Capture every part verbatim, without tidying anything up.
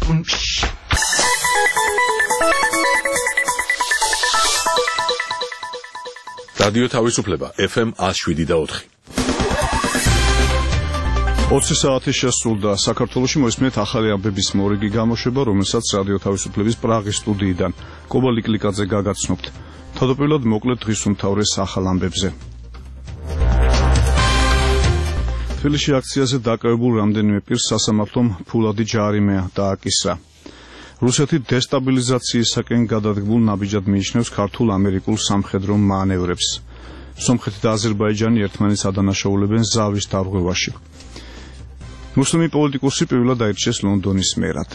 რადიო თავისუფლება ეფ ემ one oh seven და four. ოცი საათი შესრულდა. საქართველოში მოისმენთ ახალი ამბების მორიგი გამოშვება, რომელსაც რადიო თავისუფლების პრაღის სტუდიიდან კობა ლიკლიკაძე გაგაცნობთ. თავდაპირველად მოკლედ დღის უმთავრეს ახალ ამბებზე. თბილისში აქციაზე დაკავებულ რამდენიმე პირს სასამართლომ ფულადი ჯარიმე დააკისრა. რუსეთი დესტაბილიზაციისაკენ გადადგმულ ნაბიჯად მიიჩნევს ქართულ ამერიკულ სამხედრო მანევრებს. სომხეთი და აზერბაიჯანი ერთმანეთს ადანაშაულებენ ზავის დარღვევაში. მუსლიმი პოლიტიკოსი პირველად აირჩიეს ლონდონის მერად.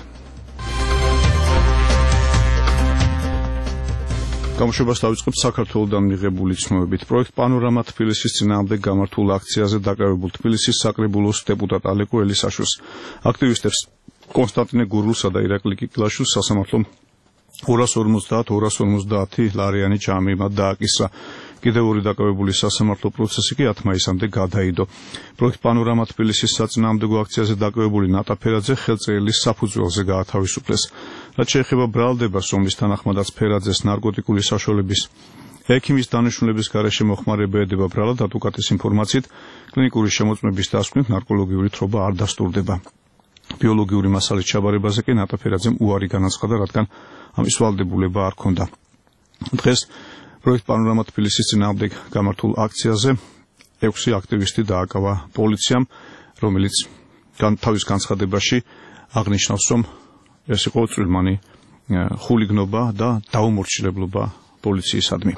გამოშვებას დავიწყებთ საქართველოდან მიღებული ცნობებით. პროექტ პანორამა თბილისის წინააღმდეგ გამართულ აქციაზე დაკავებულ თბილისის საკრებულოს დეპუტატ ალეკო ელისაშვილს, აქტივისტებს კონსტანტინე გურულსა და ირაკლი კიკლაშვილს სასამართლომ ორას ორმოცდაათ ლარიანი ჯარიმა დააკისრა. კიდევ ორი დაკავებული სასამართლო პროცესი კი ათი მაისამდე გადაიდო. პროექტ პანორამა თბილისის საწინააღმდეგო აქციაზე დაკავებული ნატა ფერაძე ხელწერილის საფუძველზე გაათავისუფლეს. რაც შეეხება ბრალდებას, რომლის თანახმადაც ფერაძეს ნარკოტიკული საშუალების ექიმის დანიშნულების გარეშე მოხმარება ედება ბრალად, ადვოკატის ინფორმაციით კლინიკური შემოწმების დასკვნით ნარკოლოგიური თრობა არ დასტურდება. ბიოლოგიური მასალით ჩაბარებაზე კი ნატა ფერაძემ უარი განაცხადა, რადგან ამის ვალდებულება არ ჰქონდა. დღეს პროექტ პანორამა თბილისის წინააღმდეგ გამართულ აქციაზე ექვსი აქტივისტი დააკავა პოლიციამ, რომელიც თავის განცხადებაში აღნიშნავს, რომ ეს იყო წვრილმანი ხულიგნობა და დაუმორჩილებლობა პოლიციისადმი.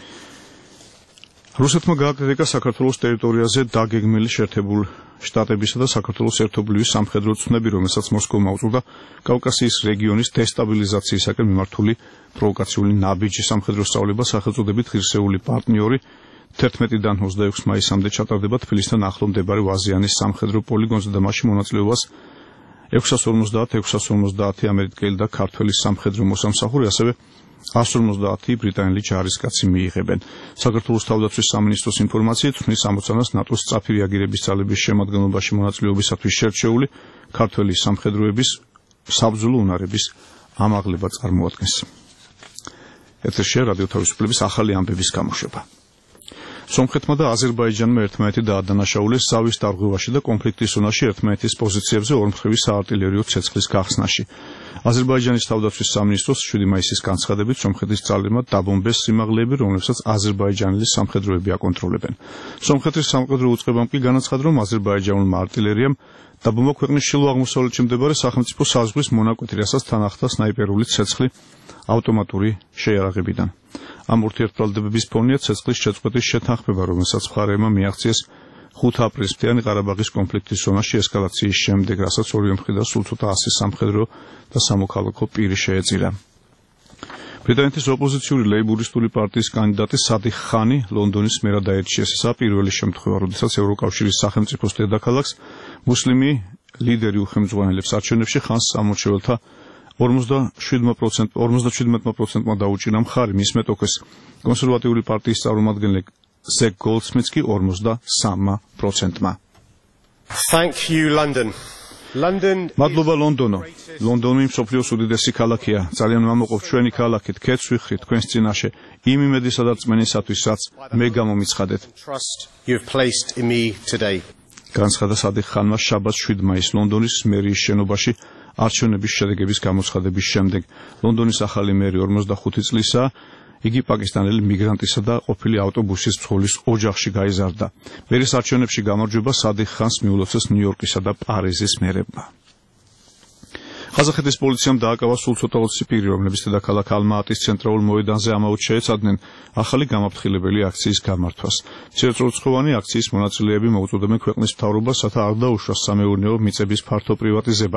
რუსეთმა გააკრიტიკა საქართველოს ტერიტორიაზე დაგეგმილი შეერთებულ შტატებისა და საქართველოს ერთობლივი სამხედრო ცნები, რომელსაც მოსკოვმა უწევდა კავკასიის რეგიონის დესტაბილიზაციისაკენ მიმართული პროვოკაციული ნაბიჯი. სამხედრო სწავლება სახელწოდებით ღირსეული პარტნიორი თერთმეტიდან ოცდაექვსი მაისამდე ჩატარდება თბილისთან ახლო მდებარე ვაზიანის სამხედრო პოლიგონზე და მასში მონაწილეობას ექვსას ორმოცდაათი ამერიკელი და ქართველი სამხედრო მოსამსახური, ასევე one fifty ბრიტანელი ჯარისკაცი მიიღებენ. საქართველოს თავდაცვის სამინისტროს ინფორმაციით, ხმის ამოცანას ნატოს სწრაფი რეაგირების ძალების შემადგენლობაში მონაწილეობისათვის შერჩეული ქართველი სამხედროების საბრძოლო უნარების ამაღლება წარმოადგენს. ეთერშია რადიო თავისუფლების ახალი ამბების გამოშვება. სომხეთმა და აზერბაიჯანმა ერთმანეთი დაადანაშაულეს ზავის დარღვევაში და კონფლიქტის ზონაში ერთმანეთის პოზიციებზე ორმხრივი საარტილერიო ცეცხლის გახსნაში. აზერბაიჯანის თავდაცვის სამინისტროს შვიდი მაისის განცხადებით სომხეთის ძალებმა დაბომბეს სიმაღლეები, რომლებსაც აზერბაიჯანელი სამხედროები აკონტროლებენ. სომხეთის სამხედრო უწყებამ კი განაცხადა, რომ აზერბაიჯანულმა არტილერიამ დაბომბა ქვეყნის ჩრდილო აღმოსავლეთში მდებარე სახელმწიფო საზღვრის მონაკვეთი, რასაც თან ახლდა სნაიპერული ცეცხლი ავტომატური შეიარაღებიდან. ამ ურთიერთბრალდებების ფონია ცეცხლის შეწყვეტის შეთანხმება, რომელსაც მხარეებმა მიაღწიეს ხუთი აპრილის მთიანი ყარაბაღის კონფლიქტის ზონაში ესკალაციის შემდეგ, რასაც ორივე მხრიდან სულ ცოტა ასი სამხედრო და სამოქალაქო პირი შეეწირა. ბრიტანეთის ოპოზიციური ლეიბურისტული პარტიის კანდიდატი სადიხ ხანი ლონდონის მერად აირჩიეს. ესაა პირველი შემთხვევა, როდესაც ევროკავშირის სახელმწიფოს დედაქალაქს მუსლიმი ლიდერი უხელმძღვანელებს. არჩევნებში ხანს სამორჩეველთა ორმოცდაშვიდმა პროცენტმა დაუჭირა მხარი, მის მეტოქეს კონსერვატიული პარტიის წარმომადგენელი ზეკ გოლდსმიტს კი ორმოცდასამმა პროცენტმა. Thank you, London. London მადლობა ლონდონო. ლონდონი მსოფლიოს უდიდესი ქალაქია. ძალიან ვამოყობ ჩვენი ქალაქი, თქვენს ვიხრი, თქვენს წინაშე, იმ იმედისა და რწმენისათვის, რაც მე გამომიცხადეთ. You've placed in me today. განცხადა სადიხ ხანმა შაბათს შვიდი მაისს ლონდონის მერიის შენობაში არჩევნების შედეგების გამოცხადების შემდეგ. ლონდონის ახალი მერი ორმოცდახუთი წლისაა. იგი პაკისტანელი მიგრანტისა და ყოფილი ავტობუსის მძღოლის ოჯახში გაიზარდა. მერის არჩევნებში გამარჯვება სადიხ ხანს მიულოცეს ნიუ-იორკისა და პარიზის მერებმა. ყაზახეთის პოლიციამ დააკავა სულ ცოტა ოცი პირი, რომლებიც დედაქალაქ ალმა-ატის ცენტრალურ მოედანზე ამაოდ შეეცადნენ ახალი გამაფრთხილებელი აქციის გამართვას. მცირეწლოვანი აქციის მონაწილეები მოუწოდებენ ქვეყნის მთავრობას, რათა არ დაუშვას სამეურნეო მიწების ფართო პრივატიზება.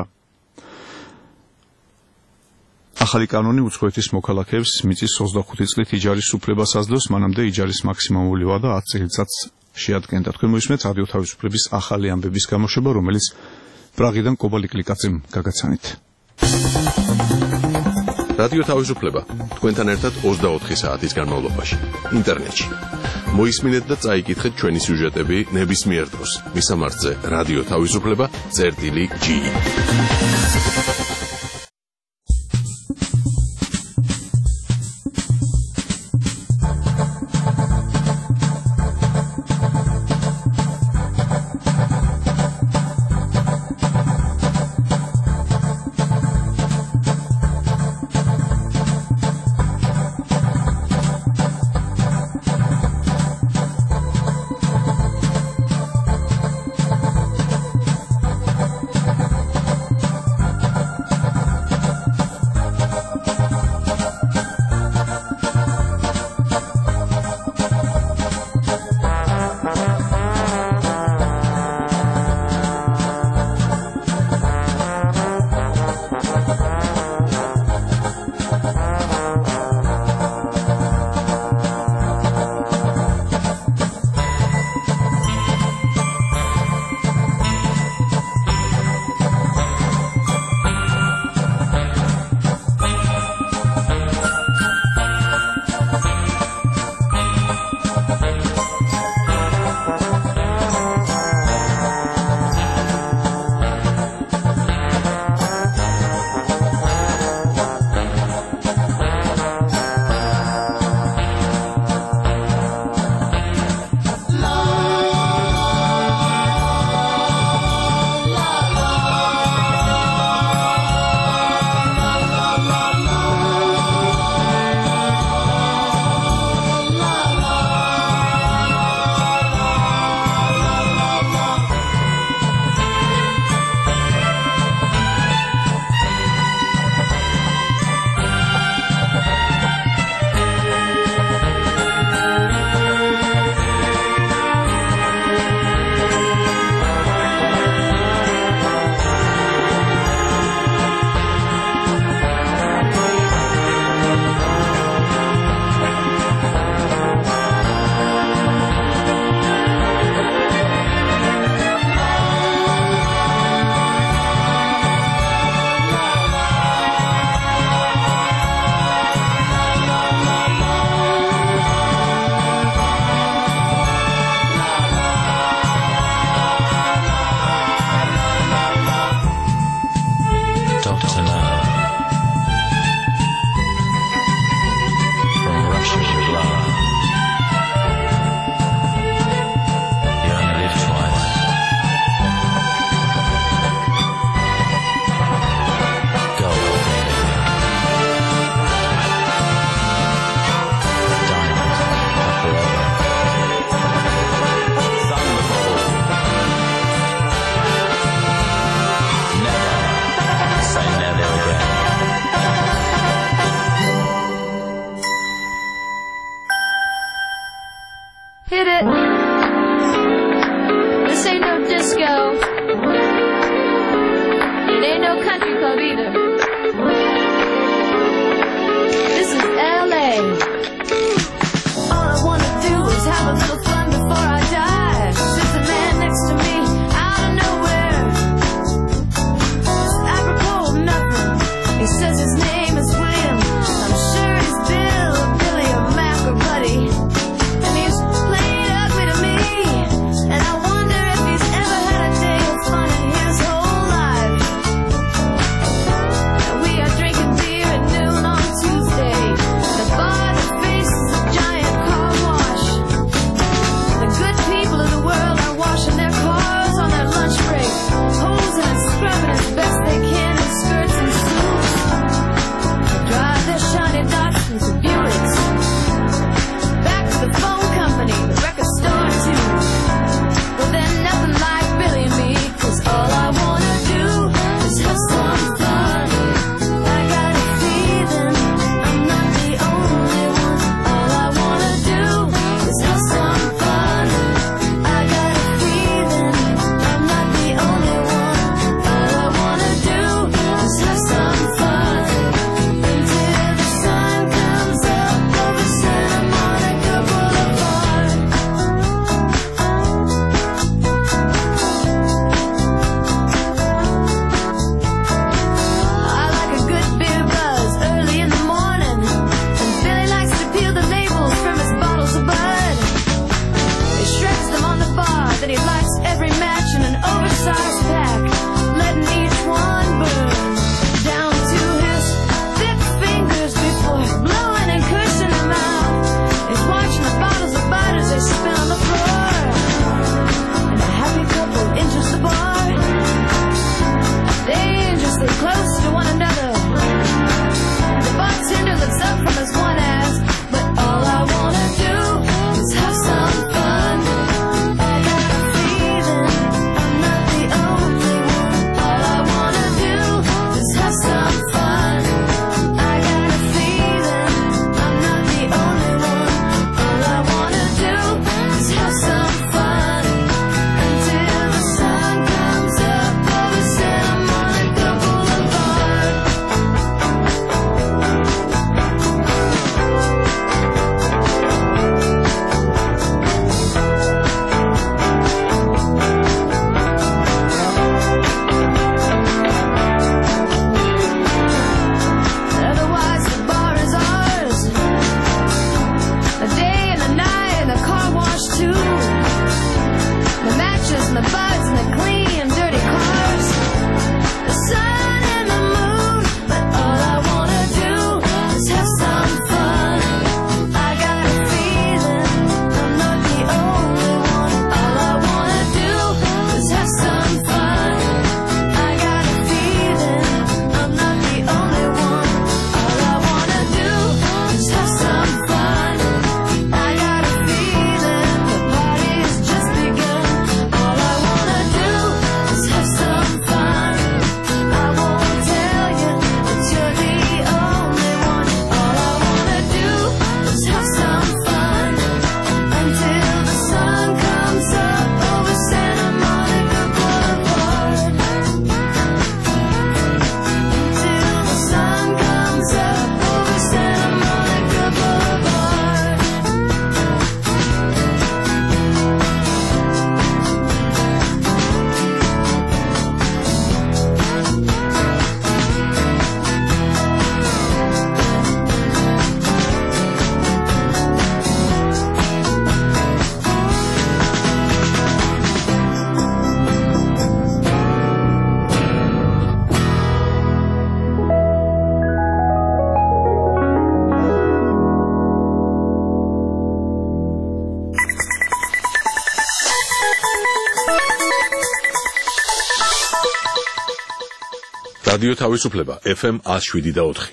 ახალი კანონი უცხოეთის მოქალაქეებს მიწის ოცდახუთი წლით იჯარის უფლებას აძლევს, მანამდე იჯარის მაქსიმუმური ვადა ათი წელიწადს შეადგენდა. თქვენ მოისმენთ რადიო თავისუფლების ახალი ამბების გამოშვება, რომელიც პრაღიდან კობა ლიკლიკაძემ გაგაცანით. რადიო თავისუფლება თქვენთან ერთად ოცდაოთხი საათის განმავლობაში ინტერნეტში. მოისმინეთ და წაიკითხეთ ჩვენი სიუჟეტები ნებისმიერ დროს. მისამართზე რადიო თავისუფლება წერტილი ჯი. რადიო თავისუფლება F M one oh seven და four.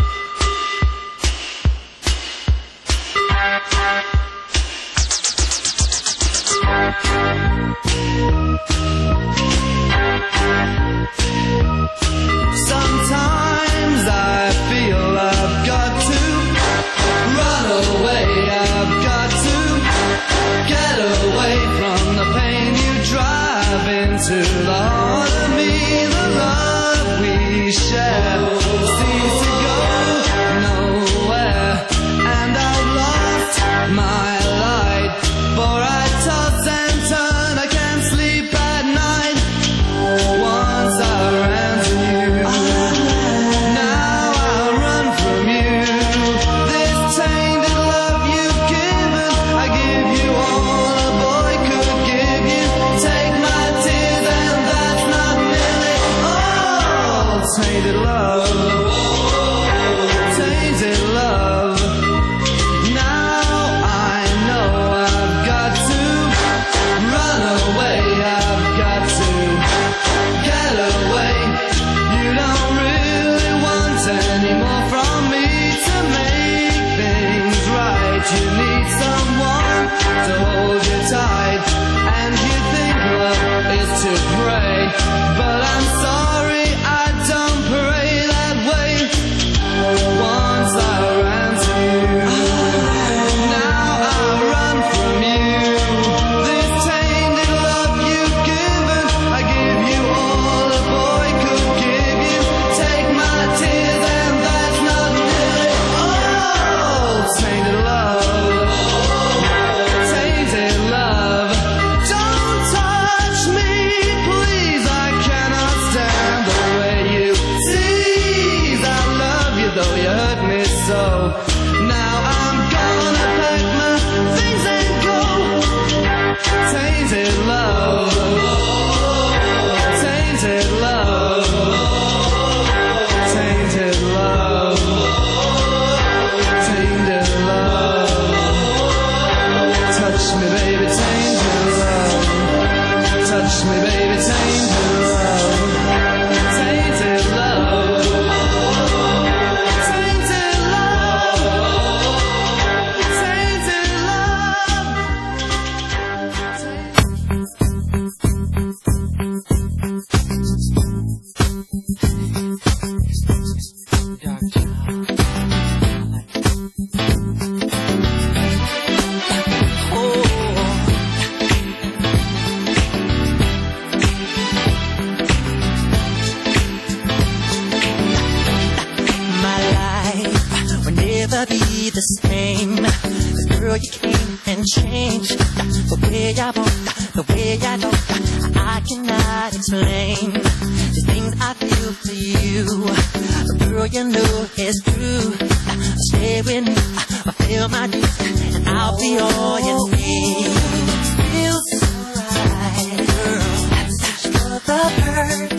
Sometimes I feel I've got to run away, I've got to get away from the pain you drive into the heart of me. The love we share seems to go nowhere, and I've lost my light, for I toss and turn, I can't sleep at night. Once I ran to you, now I run from you. This tainted love you've given, I give you all a boy could give you. Take my tears and that's not nearly all. Tainted love, tainted love. Now I know I've got to run away, I've got to get away. You don't really want any more from me to make things right. You need someone to hold you tight, and you think love is to pray, but I'm sorry, I don't pray that way. Once I ran to you, now I run from you. This tainted love you've given, I give you all a boy could give you. Take my tears and that's not nearly all. Tainted love, tainted love. Don't touch me, please, I cannot stand the way you tease. I love you though you hurt me so. Now I'm gonna pack my things and go. Tainted love, tainted love, tainted love, tainted love. Touch me, baby, tainted love. Touch me, baby, tainted love. Tainted love, tainted My life will never be the same. 'Cause girl, you came and changed the way I walk, the way I talk. I cannot explain the things I feel for you. Girl, you know it's true. Stay with me, I feel my needs, and I'll be all you need. Feels so right, girl. I'm such for the perfect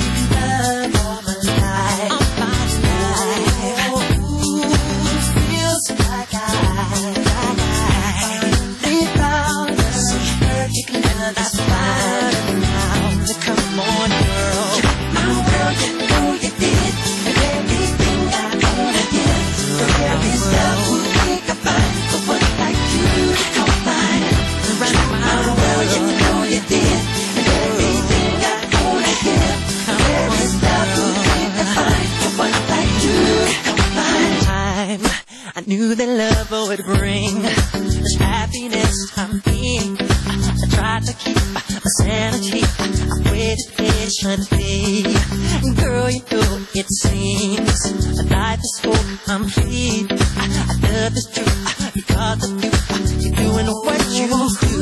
love of my life. Of my life. Ooh, feels like I, like I finally found the perfect love. That's fine now. So come on, girl. My world, you know you did, and everything I wanna give. The very stuff we can find, the one like you don't find. My world, you know you did, and everything I wanna give. The very stuff we can find, the one like you don't find. Time I knew that love would bring this happiness I'm in. I tried to keep my sanity, I waited patiently. Girl, you know it seems life is so complete. I love this truth because of you. You're doing what you do.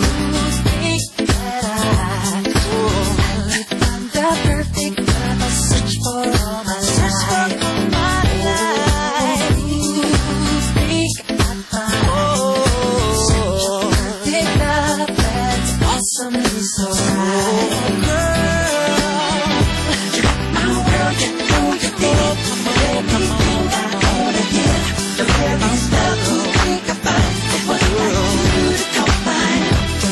Think that I could find the perfect love I search for all my life. My life. Think I find such a perfect love that's awesomely so right. Girl, my world, you know you did. Everything I wanna give, the very stuff we can find, the one like you don't find.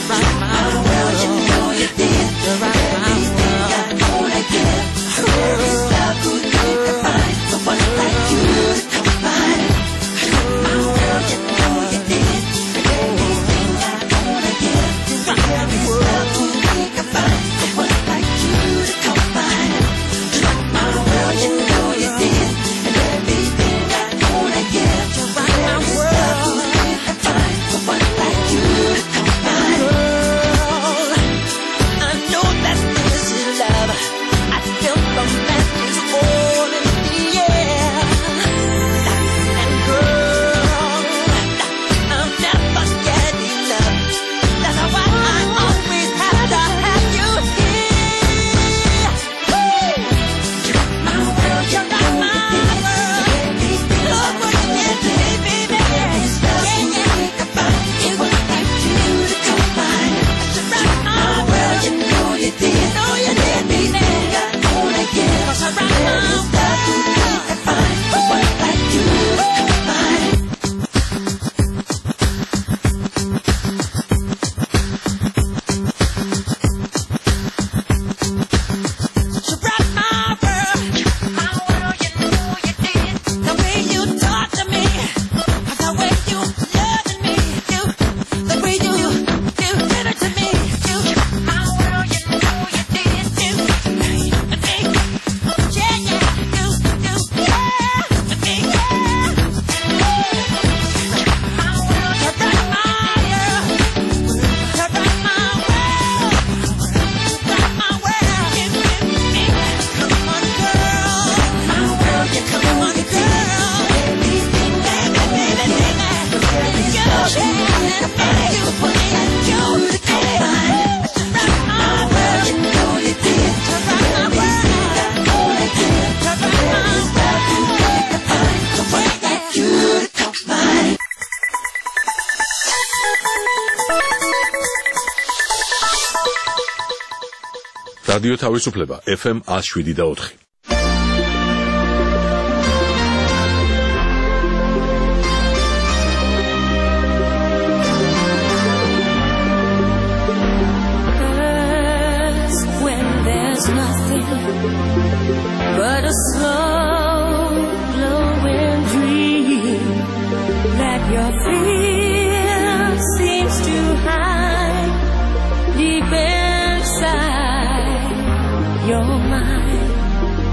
რადიო თავისუფლება F M one oh seven და four. Nothing but a slow glowing dream that your fear seems to hide deep inside your mind.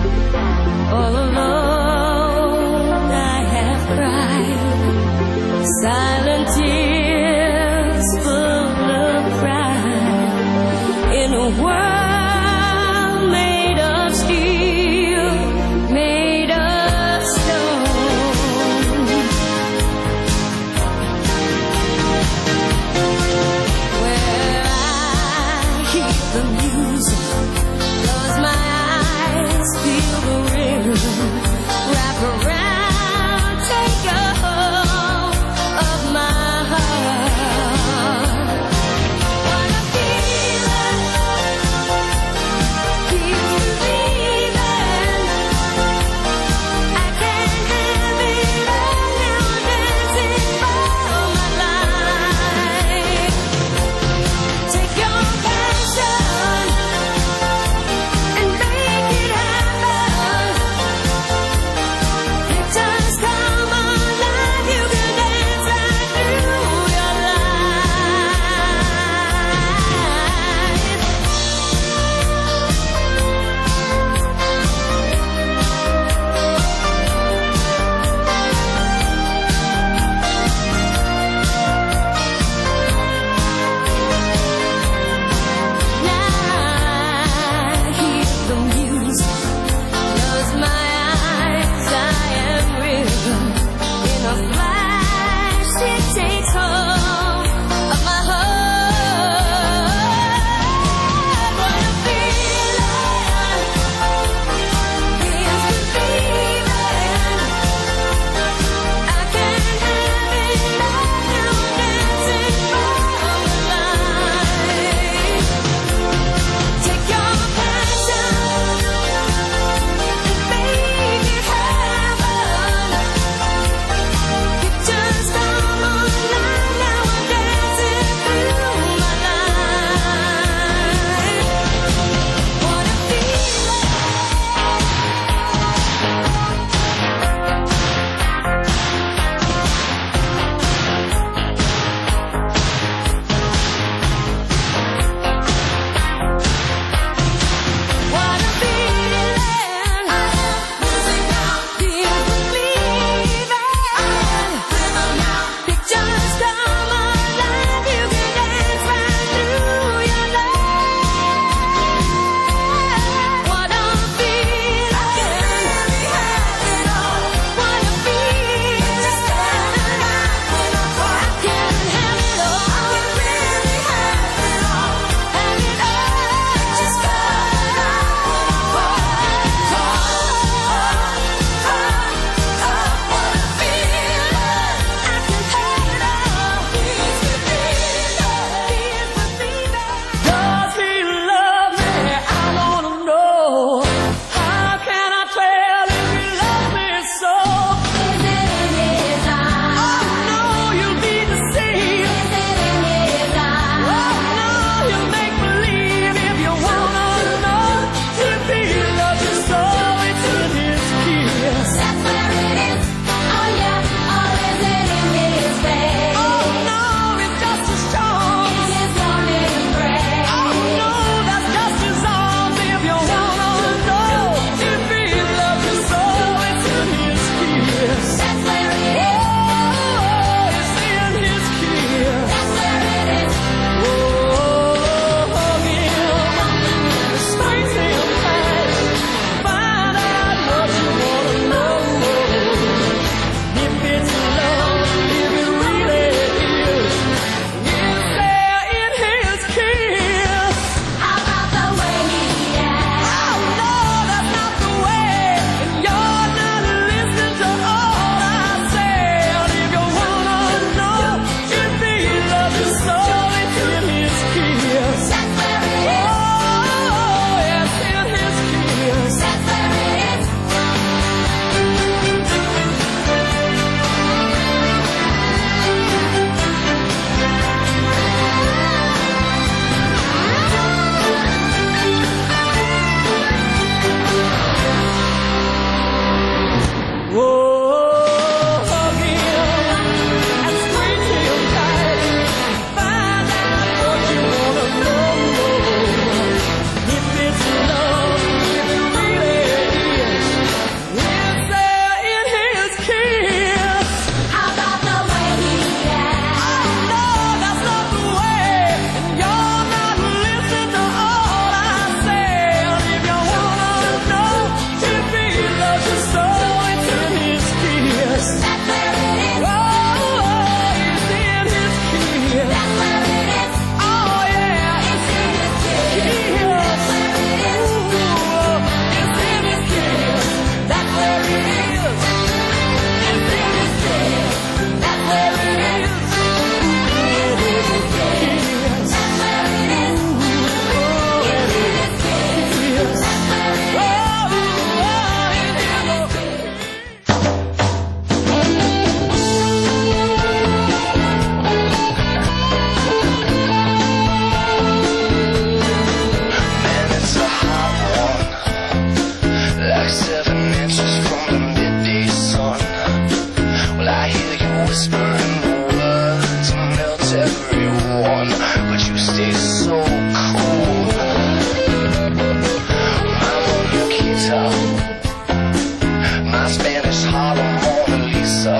Spanish Harlem Mona Lisa.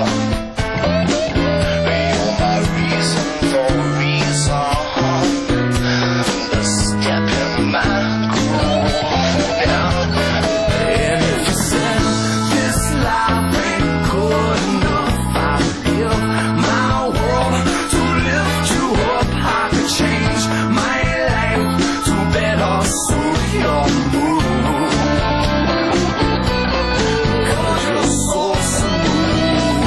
You're my reason for a reason. The step in my groove now. And if you said this life ain't good enough, I'd give my world to lift you up. I could change my life to better suit your mood. Cause you're so smooth.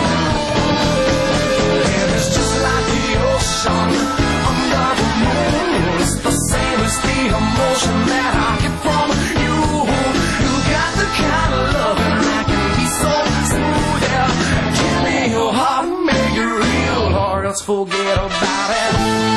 And it's just like the ocean under the moon. It's the same as the emotion that I get from you. You got the kind of loving that can be so smooth. Yeah. Give me your heart and make it real, or else forget about it.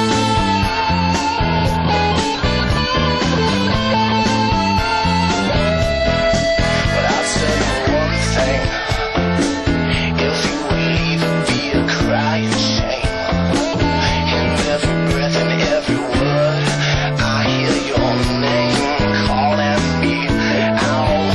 But I'll tell you one thing. If you would leave, it'd be a crying shame. In every breath and every word, I hear your name calling me out.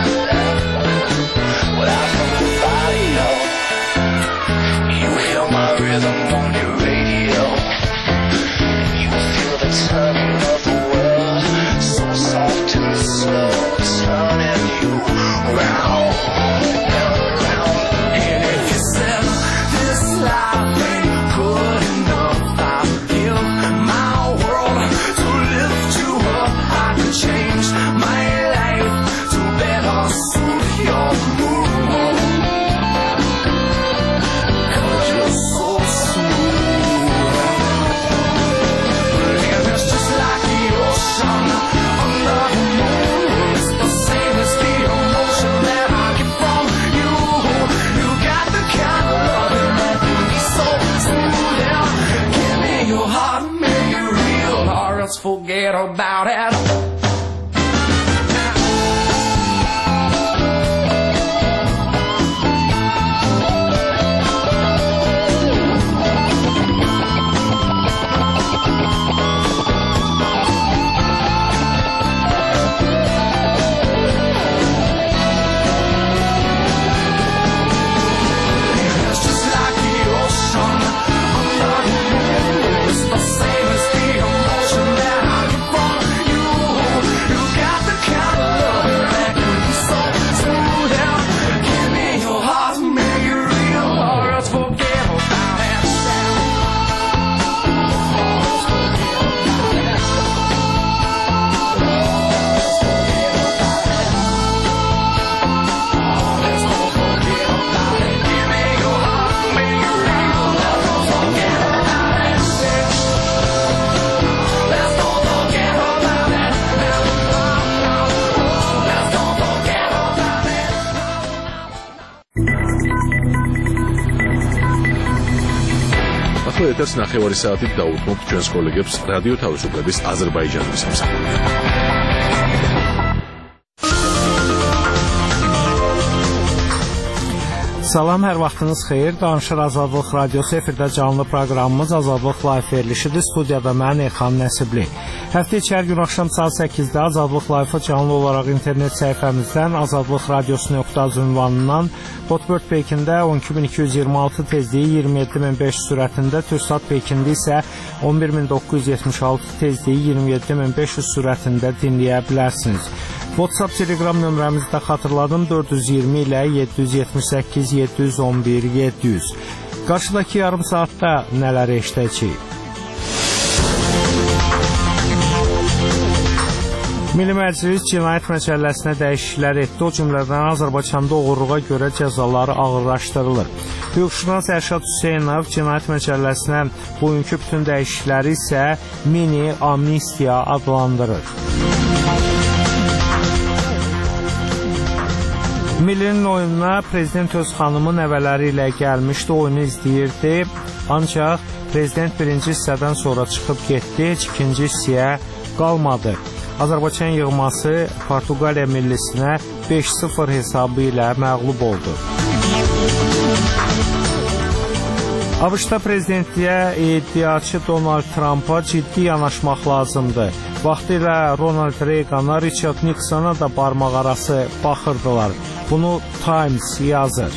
Without nobody know, you hear my rhythm on your radio. You feel the turning of the world, so soft and slow, turning you round, round, round. And if you said this life ain't good enough, I'd give my world to lift you up. I could change my life to better suit your mood. Cause you're so smooth. And it's just like the ocean under the moon. It's the same as the emotion that I get from you. You got the kind of loving that can be so smooth. Yeah. Give me your heart and make it real, or else forget about it. It's just like the ocean under the moon. It's the same as the emotion that I get from you. You got the kind of loving that can be so smooth. Yeah. Give me your heart and make it real, or else forget about it. Give me your heart and make it real, or else forget about it. Let's don't forget about it. Let's don't forget about it. ახლა ეთერს ნახევარი საათით დაუთმობთ ჩვენს კოლეგებს რადიო თავისუფლების აზერბაიჯანის სამსახურიდან. Salam, hər vaxtınız xeyir. Danışır Azadlıq Radiosu efirdə canlı proqramımız Azadlıq Live verilişidir. Studiyada mən Elxan Nəsibli. Həftə içi hər gün axşam saat səkkizdə Azadlıq Live-ı canlı olaraq internet səhifəmizdən azadlıq radiosu nöqtə az ünvanından Hotbird Pekində on iki min iki yüz iyirmi altı tezliyi iyirmi yeddi min beş yüz sürətində, Türksat Pekində isə on bir min doqquz yüz yetmiş altı tezliyi iyirmi yeddi min beş yüz sürətində dinləyə bilərsiniz. WhatsApp Telegram nömrəmizi də xatırladım, dörd yüz iyirmi ilə yeddi yüz yetmiş səkkiz yeddi yüz on bir yeddi yüz. Qarşıdakı yarım saatda nələr eşidəcəyik? Milli Məclis Cinayət Məcəlləsinə dəyişikliklər etdi. O cümlədən Azərbaycanda oğurluğa görə cəzaları ağırlaşdırılır. Hüquqşünas Ərşad Hüseynov Cinayət Məcəlləsinə bugünkü bütün dəyişiklikləri isə mini amnistiya adlandırır. Millinin oyununa Prezident öz xanımı nəvələri ilə gəlmişdi, oyunu izləyirdi. Ancaq Prezident birinci hissədən sonra çıxıb getdi, ikinci hissəyə qalmadı. Azərbaycan yığması Portuqaliya millisinə beş sıfır hesabı ilə məğlub oldu. ABŞ-da prezidentliyə iddiaçı Donald Trumpa ciddi yanaşmaq lazımdır. Vaxtilə Ronald Reagana, Richard Nixona da barmaq arası baxırdılar. Bunu Times yazır.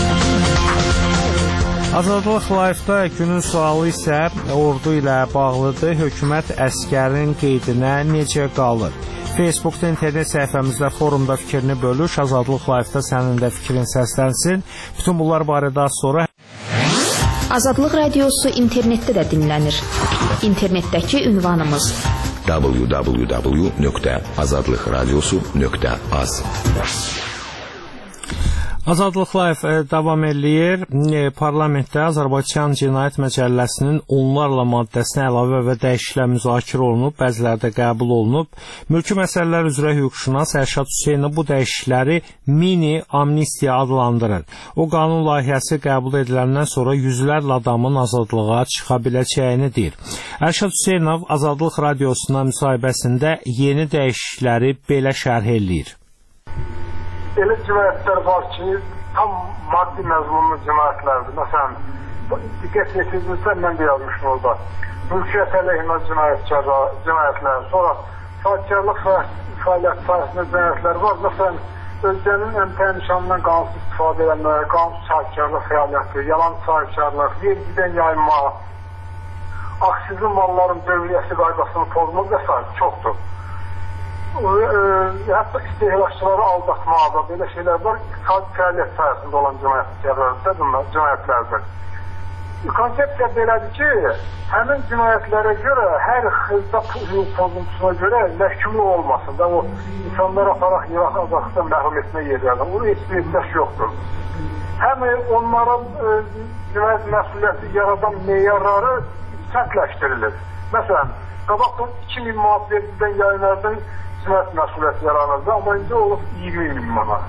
Azadlıq Live-da günün sualı isə ordu ilə bağlıdır. Hökumət əskərin qeydinə necə qalır? Facebookda, internet səhifəmizdə, forumda fikrini bölüş. Azadlıq Live-da sənin də fikrin səslənsin. Bütün bunlar barədə az sonra. Azadlıq radiosu internetdə də dinlənir. İnternetdəki ünvanımız w w w nöqtə azadlıq radiosu nöqtə az. Azadlıq Live davam eləyir. Parlamentdə Azərbaycan Cinayət Məcəlləsinin onlarla maddəsinə əlavə və dəyişikliklər müzakirə olunub, bəziləri də qəbul olunub. Mülki məsələlər üzrə hüquqşünas Ərşad Hüseynov bu dəyişiklikləri mini amnistiya adlandırır. O, qanun layihəsi qəbul ediləndən sonra yüzlərlə adamın azadlığa çıxa biləcəyini deyir. Ərşad Hüseynov Azadlıq radiosuna müsahibəsində yeni dəyişiklikləri belə şərh eləyir. Elə cinayətlər var ki, tam maddi məzmunlu cinayətlərdir. Məsələn, diqqət yetirilirsə, mən də yazmışım orada. Mülkiyyət əleyhinə cinayətlər, sonra sahibkarlıq fəaliyyəti sayəsində cinayətlər var. Məsələn, ölkənin əmtəyə nişanından qanunsuz istifadə edilmək, qanunsuz sahibkarlıq fəaliyyəti, yalan sahibkarlıq, vergidən yayınma, aksizli malların dövriyyəsi qaydasını pozmaq və s. çoxdur. Hətta istehlakçıları aldatmada belə şeylər var, iqtisadi fəaliyyət sayəsində olan cinayətlərdir. Konsepsiya belədir ki, həmin cinayətlərə görə hər xırda hüquq pozuntusuna görə məhkumluq olmasın da o insanlar aparaq yıraq azaqdan məhrum etmək yerlərdir. Onun heç bir ehtiyac yoxdur. Həm onların cinayət məsuliyyəti yaradan meyarları sərtləşdirilir. Məsələn, qabaqdan iki min manat vergidən yayınlardan cinayət məsuliyyəti yaranırdı, amma indi olub iyirmi min manat.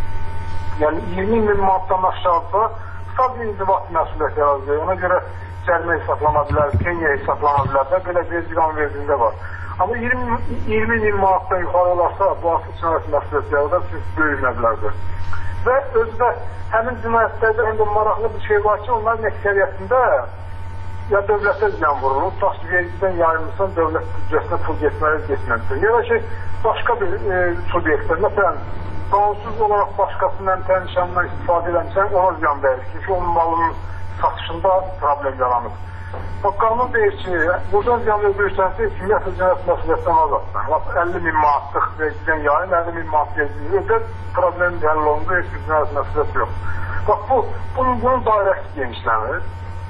Yəni iyirmi min manatdan aşağıda sadəcə inzibat məsuliyyəti yaranır. Ona görə cərimə hesablana bilər, peniya hesablana bilər və belə vergi qanun vergində var. Amma iyirmi min manatdan yuxarı olarsa, bu asıl cinayət məsuliyyəti yaranır, çünki böyük məbləğdir. Və özdə həmin cinayətlərdə həm də maraqlı bir şey var ki, onların əksəriyyətində ya dövlətə ziyan vurulur, tutaq ki, vergidən yayılmışsan dövlət büdcəsinə pul getməli getməlidir. Ya da ki, başqa bir e, subyektdir. Məsələn, qanunsuz olaraq başqasının əmtəyə nişanından istifadə edəmsən, ona ziyan verir. Çünki onun malının satışında problem yaranır. Bax, qanun deyir ki, buradan ziyan ödəyirsənsə, ümumiyyətlə cinayət məsuliyyətdən azaddır. əlli min manatlıq vergidən yayın, əlli min manat vergidən ödər, problem həll olundu, heç bir cinayət məsuliyyəti yox. Bax, bu, bunun, bunun dairəsi genişlənir.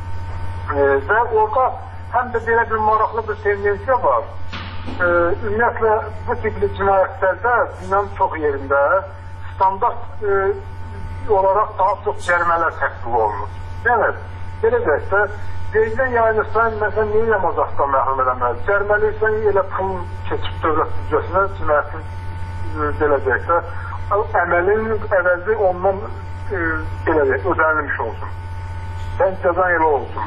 Ee, və orada həm də belə bir maraqlı bir tendensiya var. Ee, ümumiyyətlə, bu tipli cinayətlərdə dünyanın çox yerində standart e, olaraq daha çox cərimələr tətbiq olunur. Yəni, belə deyək də, vergidən yayınırsan, məsələn, niyə yamazaqdan məhrum eləməli? Cəriməliysən, elə pul keçib dövlət büdcəsinə cinayətin, e, belə deyək də, əməlin əvəzi ondan e, belə deyək, ödənilmiş olsun. Sən cəzan elə olsun.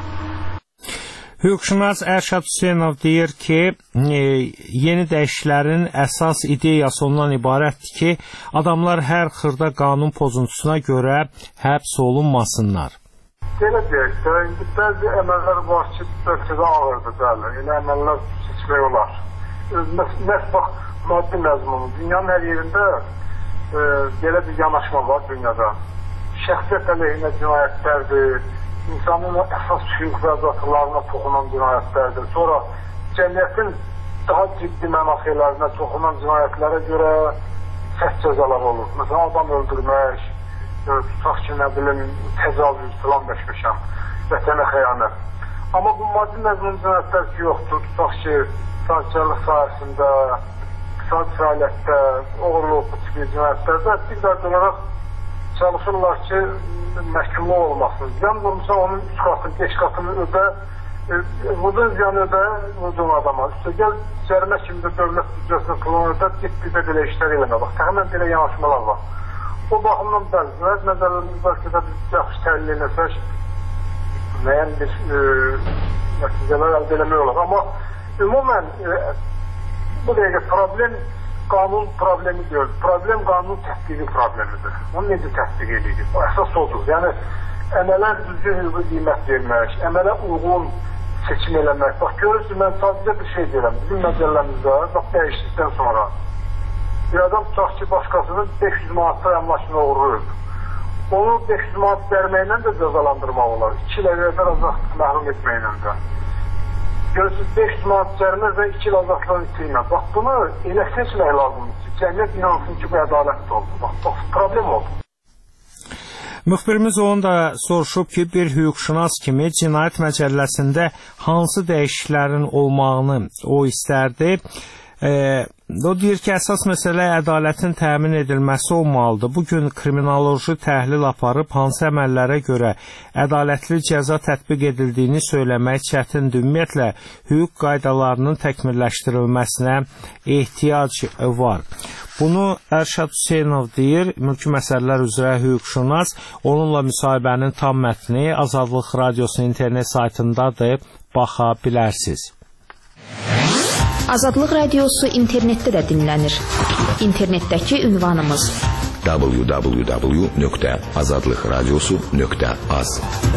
Hüquqşünas Ərşad Hüseynov deyir ki, e, yeni dəyişikliklərin əsas ideyası ondan ibarətdir ki, adamlar hər xırda qanun pozuntusuna görə həbs olunmasınlar. Belə deyək də, indi bəzi əməllər var ki, ölkədə ağırdır, bəli. Elə əməllər seçmək olar. Məhz bax, maddi məzmunu. Dünyanın hər yerində e, belə bir yanaşma var dünyada. Şəxsiyyət əleyhinə cinayətlərdir, insanın əsas hüquq və azadlıqlarına toxunan cinayətlərdir. Sonra cəmiyyətin daha ciddi mənafelərinə toxunan cinayətlərə görə sərt cəzalar olur. Məsələn, adam öldürmək, tutaq ki, nə bilim, təcavüz, filan beşmişəm, vətənə xəyanət. Amma bu maddi məzmun cinayətlər ki, yoxdur. Tutaq ki, sahibkarlıq sayəsində, iqtisadi fəaliyyətdə, oğurluq, bu tipli cinayətlərdə bir dərd olaraq çalışırlar ki, məhkumluq olmasın. Ziyan vurmuşsa onun üç qatını, beş qatını ödə, e, vurduğun ziyanı ödə, vurduğun adama. Üstə gəl, cərimə kimi də dövlət büdcəsinin pulunu ödə, git bizə belə işlər eləmə. Bax, təxminən belə yanaşmalar var. O baxımdan bəzilər, nəzərlərimiz var ki, biz yaxşı təhlil eləsək, müəyyən bir e, nəticələr əldə eləmək olar. Amma ümumən, e, bu dəqiqə problem qanun problemi deyil. Problem qanun tətbiqi problemidir. Onu necə tətbiq edilir? O əsas odur. Yəni, əmələ düzgün hüquqi qiymət vermək, əmələ uyğun seçim eləmək. Bax, görürsün, mən sadəcə bir şey deyirəm. Bizim məcəlləmizdə, bax, dəyişdikdən sonra Bir adam tutaq ki, başqasının beş yüz manatda əmlakını uğruyur. Onu beş yüz manat verməklə də cəzalandırmaq olar. iki il əvvəldən azadlıq məhrum etməklə də. Görürsünüz, beş yüz manat cərimə və iki il azadlığın itirmə. Bax, bunu elə seçmək lazımdır ki, cəmiyyət inansın ki, bu ədalətli oldu. Bax, bax, problem oldu. Müxbirimiz onu da soruşub ki, bir hüquqşünas kimi cinayət məcəlləsində hansı dəyişikliklərin olmağını o istərdi. E, o deyir ki, əsas məsələ ədalətin təmin edilməsi olmalıdır. Bugün kriminoloji təhlil aparıb hansı əməllərə görə ədalətli cəza tətbiq edildiyini söyləmək çətindir. Ümumiyyətlə, hüquq qaydalarının təkmilləşdirilməsinə ehtiyac var. Bunu Ərşad Hüseynov deyir, mülki məsələlər üzrə hüquqşünas. Onunla müsahibənin tam mətni Azadlıq Radiosu internet saytındadır, baxa bilərsiniz. Azadlıq Radiosu internetdə də dinlənir. İnternetdəki ünvanımız w w w nöqtə azadlıq radiosu nöqtə az.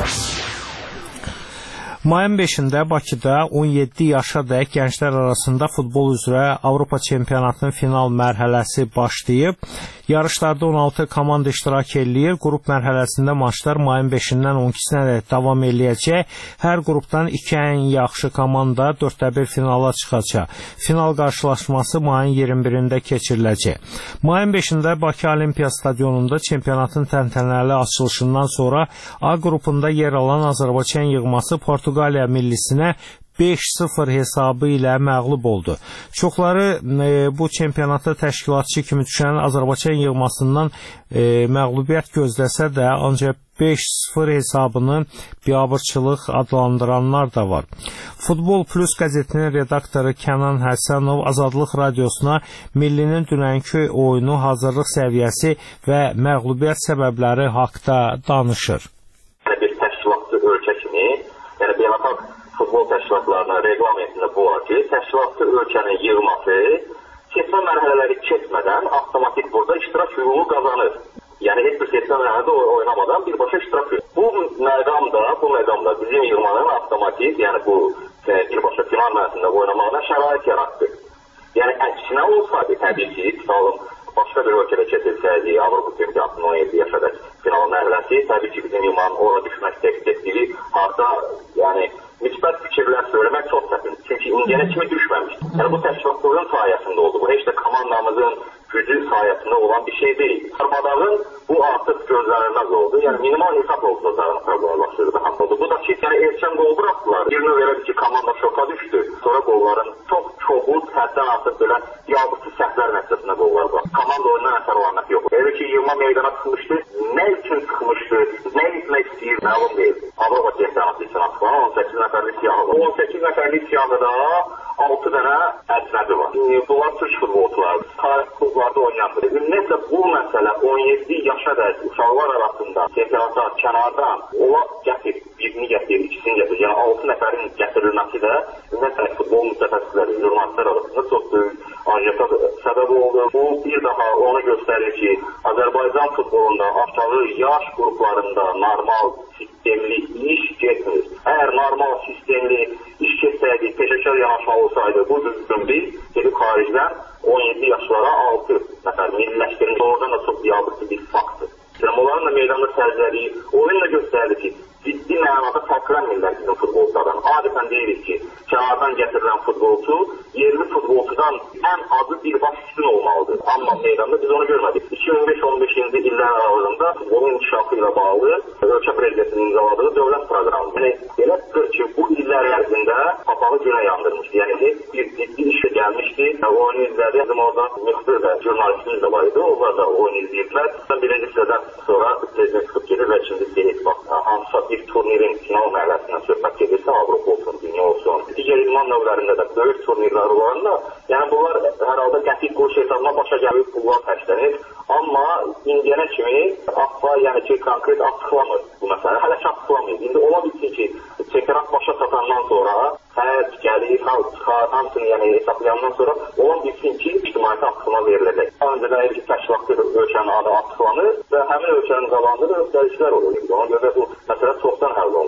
Mayın beşində Bakıda on yeddi yaşadək gənclər arasında futbol üzrə Avropa çempionatının final mərhələsi başlayıb. Yarışlarda on altı komanda iştirak eləyir. Qrup mərhələsində maçlar mayın beşindən on ikisinə davam eləyəcək. Hər qrupdan iki ən yaxşı komanda dörddə bir finala çıxacaq. Final qarşılaşması mayın iyirmi birində keçiriləcək. Mayın beşində Bakı Olimpiya Stadionunda çempionatın təntənəli açılışından sonra A qrupunda yer alan Azərbaycan yığması Portuqaliya millisinə beş sıfır hesabı ilə məğlub oldu. Çoxları e, bu çempionatda təşkilatçı kimi düşən Azərbaycan yığmasından e, məğlubiyyət gözləsə də, ancaq beş sıfır hesabını biabırçılıq adlandıranlar da var. Futbol Plus qəzetinin redaktoru Kənan Həsənov Azadlıq Radiosuna millinin dünənki oyunu, hazırlıq səviyyəsi və məğlubiyyət səbəbləri haqda danışır. Bir təşkilatçı ölkə kimi, yəni beynəlxalq futbol təşkilatlarının reglamentində bu var ki, təşkilatçı ölkənin yığması seçmə mərhələləri keçmədən avtomatik burada iştirak hüququ qazanır. Yəni heç bir seçmə mərhələdə oynamadan birbaşa iştirak hüququ. Bu məqamda, bu məqamda bizim yığmanın avtomatik, yəni bu birbaşa final mərhələsində oynamağına şərait yaratdı. Yəni əksinə olsaydı, təbii ki, tutalım, başqa bir ölkədə keçilsəydi, Avropa çempionatının on yeddi yaşadək final mərhələsi, təbii ki, bizim yığmanın ora düşmək təkdiri harda, yəni müsbət fikirlər söyləmək çox çətin. Çünki indiyənə kimi düşməmişdir. Yəni bu təşkilatların sayəsində oldu. Bu heç də komandamızın gücü sayəsində olan bir şey deyil. Sarmadağın bu artıq gözlənilməz oldu. Yəni minimal hesab oldu da zarınlıqlarlaşdırdı. Bu da ki, yəni erkən qol bıraktılar. Bir növ elədi ki, komanda şoka düşdü. Sonra qolların çox çoğul, həddən artıq belə yalqısı səhvlər nəticəsində qollar var. Komanda oyundan əsər alaməti yox. Elə ki, yığma meydana çıxmışdı. Nə üçün çıxmışdı? Nə etmək istəyir? Məlum deyil. Avropa çempionatı üçün açıqlanan on səkkiz nəfərlik siyahı var. on səkkiz nəfərlik siyahıda altı dənə əcnəbi var. Bunlar Türk futbolçulardır. Tarix klublarda oynayandır. Ümumiyyətlə bu məsələ on yeddi yaşa dək uşaqlar arasında çempionata kənardan ola gətir, birini gətir, ikisini gətir. Yəni altı nəfərin gətirilməsi də ümumiyyətlə futbol mütəxəssisləri, jurnalistlər arasında çox böyük ajiota səbəb oldu. Bu bir daha onu göstərir ki, Azərbaycan futbolunda aşağı yaş qruplarında normal sistemli iş getmir. Əgər normal sistemli iş getsəydi, peşəkar yanaşma olsaydı, bu düzgün biz gedib xaricdən on yeddi yaşlara altı nəfər milliləşdirilmiş. Oradan da çox biabırçı bir faktdır. Onların da meydanda sərcəliyi oyun da göstərdi ki, ciddi mənada fərqlənmirlər bizim futbolçulardan. Adətən deyirik ki, kənardan gətirilən futbolçu yerli futbolçudan ən azı bir baş üstün olmalıdır. Amma meydanda biz onu görmədik. iki min beş on beşinci illər aralığında futbolun inkişafı ilə bağlı ölkə prezidentinin imzaladığı dövlət proqramı. Yəni, elədir ki, bu illər ərzində papağı günə yandırmışdı. Yəni, heç bir ciddi işə gəlmişdi. Oyunu izlədi. Bizim orada müxbir və jurnalistimiz də var idi. Onlar da oyunu izləyirlər. Birinci sıradan sonra prezident çıxıb gedir və ikinci seyir bax, hansısa bir turnirin final mərhələsindən söhbət gedirsə, Avropa olsun, dünya olsun. Digər idman növlərində də böyük turnirlər olarında, yəni bunlar hər halda qətik qurş hesabına başa gəlib pullar təşlənir. Amma indiyənə kimi AFFA, yəni ki, konkret açıqlamır bu məsələ. Hələ ki, açıqlamayır. İndi ola bilsin ki, çempionat başa çatandan sonra hərc, gəlir, hal, çıxar, hamısını yəni hesaplayandan sonra ola bilsin ki, ictimaiyyətə açıqlama veriləcək. Öncədən ilk təşkilatlı ölkənin adı açıqlanır və həmin ölkənin qalandığı özdəliklər olur. Ona görə bu məsələ çoxdan həll olunur.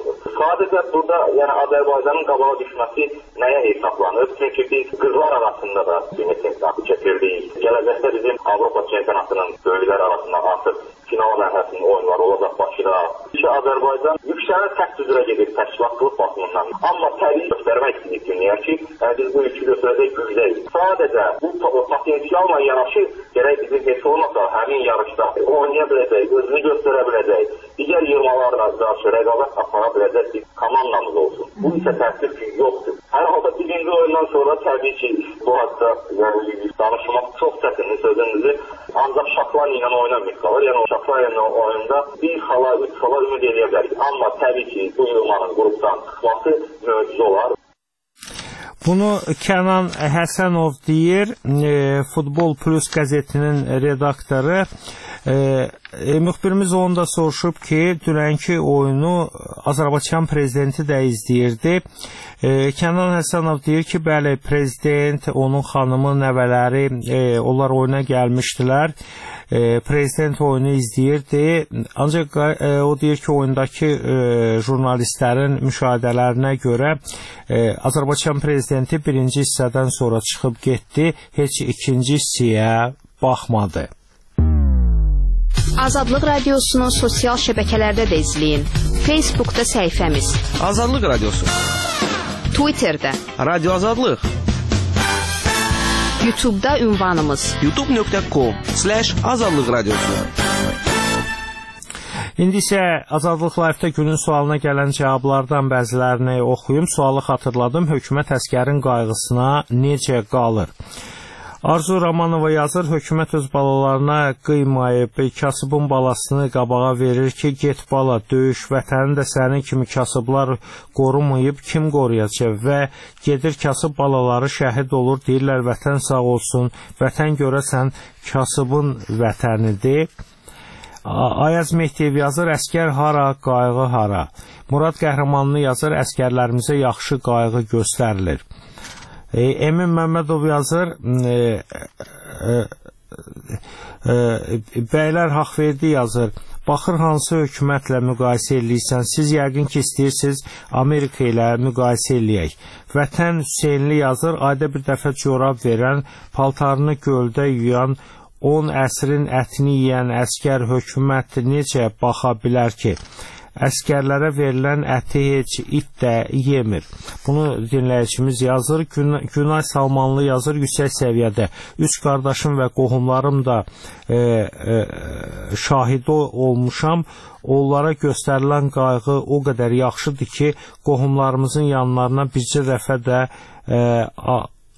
Sadəcə burada yəni Azərbaycanın qabağa düşməsi nəyə hesablanır? Çünki biz qızlar arasında da yeni çempionatı keçirdik. Gələcəkdə bizim Avropa çempionatının böyüklər arasında artıq final mərhələsinin oyunları olacaq Bakıda. İki Azərbaycan yüksələn səkt üzrə gedir təşkilatçılıq baxımından. Amma təbii göstərmək istədik dünyaya ki, yəni biz bu yükü göstərəcək gücdəyik. Sadəcə bu potensialla yanaşı gərək bizim heç olmasa həmin yarışda oynaya biləcək, özünü göstərə biləcək, digər yığmalarla qarşı rəqabət apara biləcək bir komandamız olsun. Bu isə təəssüf ki, yoxdur. Hər halda birinci oyundan sonra təbii ki, bu haqda yəni, danışmaq çox çətindir sözünüzü. Ancaq Şotlandiya ilə oynamayıb qalır. Yəni o Şotlandiya oyunda bir xala, üç xala ümid eləyə bilərik. Amma təbii ki, bu yığmanın qrupdan çıxması möcüzə olar. Bunu Kənan Həsənov deyir, e, Futbol Plus qəzetinin redaktoru. E, e, müxbirimiz onu da soruşub ki, dünənki oyunu Azərbaycan prezidenti də izləyirdi. E, Kənan Həsənov deyir ki, bəli, prezident, onun xanımı, nəvələri, e, onlar oyuna gəlmişdilər. E, prezident oyunu izləyirdi. Ancaq e, o deyir ki, oyundakı e, jurnalistlərin müşahidələrinə görə e, Azərbaycan prezidenti birinci hissədən sonra çıxıb getdi, heç ikinci hissəyə baxmadı. Azadlıq Radiosunu sosial şəbəkələrdə də izləyin. Facebookda səhifəmiz Azadlıq Radiosu, Twitterdə Radio Azadlıq, YouTube'da ünvanımız youtube nöqtə com slash azadlıq radiosu. İndi isə Azadlıq Live-da günün sualına gələn cavablardan bəzilərini oxuyum. Sualı xatırladım. Hökumət əskərin qayğısına necə qalır? Arzu Ramanova yazır, hökumət öz balalarına qıymayıb, kasıbın balasını qabağa verir ki, get bala, döyüş, vətəni də sənin kimi kasıblar qorumayıb, kim qoruyacaq və gedir kasıb balaları şəhid olur, deyirlər vətən sağ olsun, vətən görəsən kasıbın vətənidir. Ayaz Mehdiyev yazır, əskər hara, qayğı hara. Murad Qəhrəmanlı yazır, əskərlərimizə yaxşı qayğı göstərilir. E, Emin Məmmədov yazır, e, e, e, bəylər haqq verdi yazır, baxır hansı hökumətlə müqayisə eləyirsən, siz yəqin ki istəyirsiniz Amerika ilə müqayisə eləyək. Vətən Hüseynli yazır, ayda bir dəfə corab verən, paltarını göldə yuyan, on əsrin ətini yiyən əskər hökumət necə baxa bilər ki? Əskərlərə verilən əti heç it də yemir. Bunu dinləyicimiz yazır. Gün, Günay Salmanlı yazır, yüksək səviyyədə. Üç qardaşım və qohumlarım da e, e, şahidi olmuşam. Onlara göstərilən qayğı o qədər yaxşıdır ki, qohumlarımızın yanlarına bircə dəfə də e, a,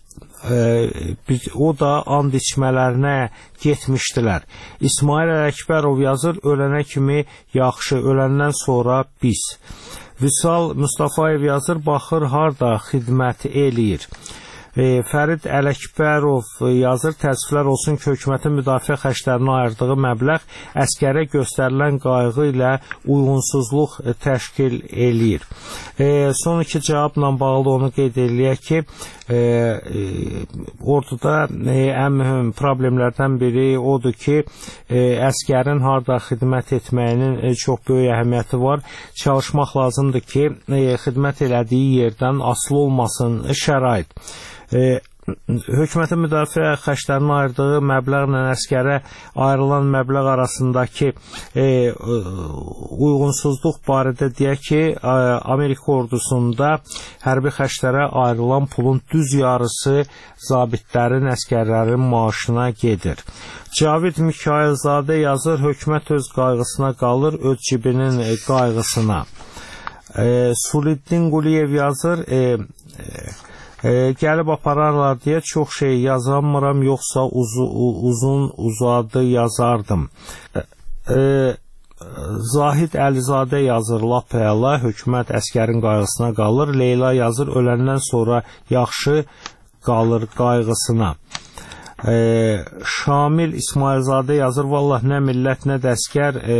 e, o da and içmələrinə getmişdilər. İsmail Əkbərov yazır, ölənə kimi yaxşı, öləndən sonra biz. Vüsal Mustafayev yazır, baxır harda xidmət eləyir. E, Fərid Ələkbərov yazır, təəssüflər olsun ki, hökumətin müdafiə xərclərinə ayırdığı məbləğ əskərə göstərilən qayğı ilə uyğunsuzluq təşkil eləyir. E, son iki cavabla bağlı onu qeyd eləyək ki, e, e, orduda e, ən mühüm problemlərdən biri odur ki, e, əskərin harda xidmət etməyinin e, çox böyük əhəmiyyəti var. Çalışmaq lazımdır ki, e, xidmət elədiyi yerdən asılı olmasın şərait. E, hökumətin müdafiə xərclərinə ayırdığı məbləğlə əskərə ayrılan məbləğ arasındakı e, uyğunsuzluq barədə deyək ki, e, Amerika ordusunda hərbi xərclərə ayrılan pulun düz yarısı zabitlərin, əskərlərin maaşına gedir. Cavid Mikailzadə yazır, hökumət öz qayğısına qalır, öz cibinin qayğısına. E, Suliddin Quliyev yazır, e, e, E, gəlib apararlar deyə çox şey yazamıram, yoxsa uz uzun uzadı yazardım. E, e, Zahid Əlizadə yazır, lap əla, hökumət əskərin qayğısına qalır. Leyla yazır, öləndən sonra yaxşı qalır qayğısına. E, Şamil İsmailzadə yazır, vallah nə millət, nə də əskər e,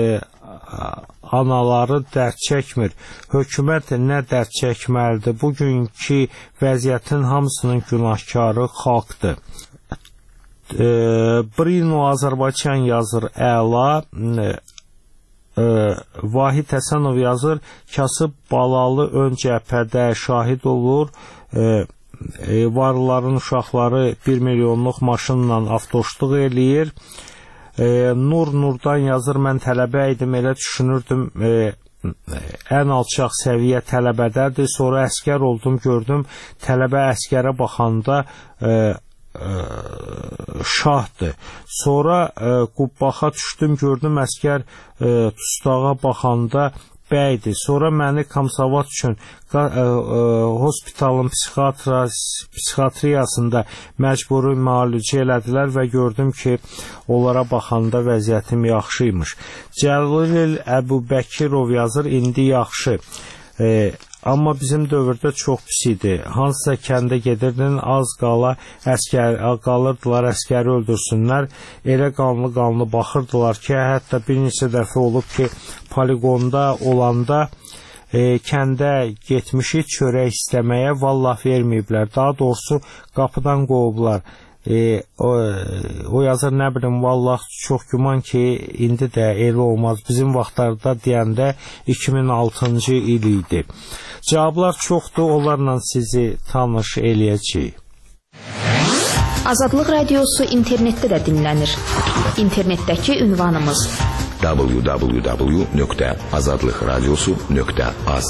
anaları dərd çəkmir. Hökumət nə dərd çəkməlidir? Bugünkü vəziyyətin hamısının günahkarı xalqdır. E, Brino Azərbaycan yazır, əla. e, Vahid Həsənov yazır, kasıb balalı ön cəbhədə şahid olur, e, e, varlıların uşaqları bir milyonluq maşınla avtoşluq eləyir. E, Nur Nurdan yazır, mən tələbə idim, elə düşünürdüm, e, ən alçaq səviyyə tələbədədir, sonra əskər oldum, gördüm, tələbə əskərə baxanda e, e, şahdır. Sonra e, qubbaxa düşdüm, gördüm, əskər e, tustağa baxanda bəydir. Sonra məni Komsavat üçün e, e, hospitalın psixiatriyasında məcburi müalicə elədilər və gördüm ki, onlara baxanda vəziyyətim yaxşıymış. Cəlil Əbubəkirov yazır, indi yaxşı. E, amma bizim dövrdə çox pis idi. Hansısa kəndə gedirdin, az qala əskər, qalırdılar, əskəri öldürsünlər. Elə qanlı-qanlı baxırdılar ki, hətta bir neçə dəfə olub ki, poligonda olanda e, kəndə getmişik çörək istəməyə, vallah verməyiblər. Daha doğrusu qapıdan qovublar. E, o, o yazır, nə bilim, vallah çox güman ki, indi də elə olmaz. Bizim vaxtlarda deyəndə iki min altıncı il idi. Cavablar çoxdur, onlarla sizi tanış eləyəcəyik. Azadlıq Radiosu internetdə də dinlənir. İnternetdəki ünvanımız w w w nöqtə azadlıq radiosu nöqtə az.